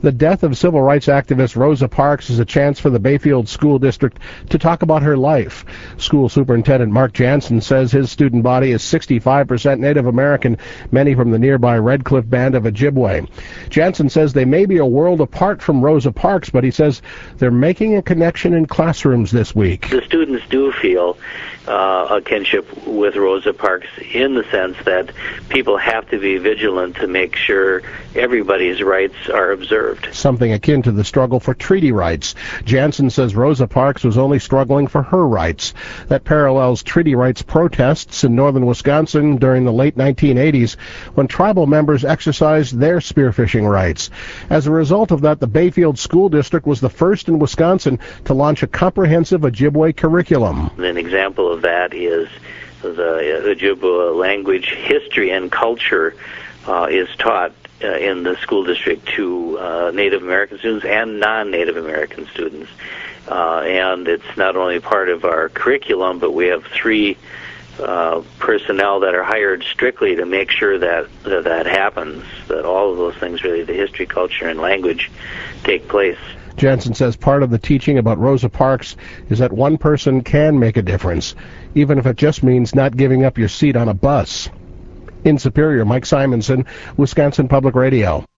The death of civil rights activist Rosa Parks is a chance for the Bayfield School District to talk about her life. School Superintendent Mark Jansen says his student body is 65% Native American, many from the nearby Red Cliff Band of Ojibwe. Jansen says they may be a world apart from Rosa Parks, but he says they're making a connection in classrooms this week. The students do feel a kinship with Rosa Parks in the sense that people have to be vigilant to make sure everybody's rights are observed. Something akin to the struggle for treaty rights. Jansen says Rosa Parks was only struggling for her rights. That parallels treaty rights protests in northern Wisconsin during the late 1980s when tribal members exercised their spearfishing rights. As a result of that, the Bayfield School District was the first in Wisconsin to launch a comprehensive Ojibwe curriculum. An example of that is the Ojibwe language, history, and culture is taught in the school district to Native American students and non-Native American students. And it's not only part of our curriculum, but we have 3 personnel that are hired strictly to make sure that happens, that all of those things, really, the history, culture, and language, take place. Jansen says part of the teaching about Rosa Parks is that one person can make a difference, even if it just means not giving up your seat on a bus. In Superior, Mike Simonson, Wisconsin Public Radio.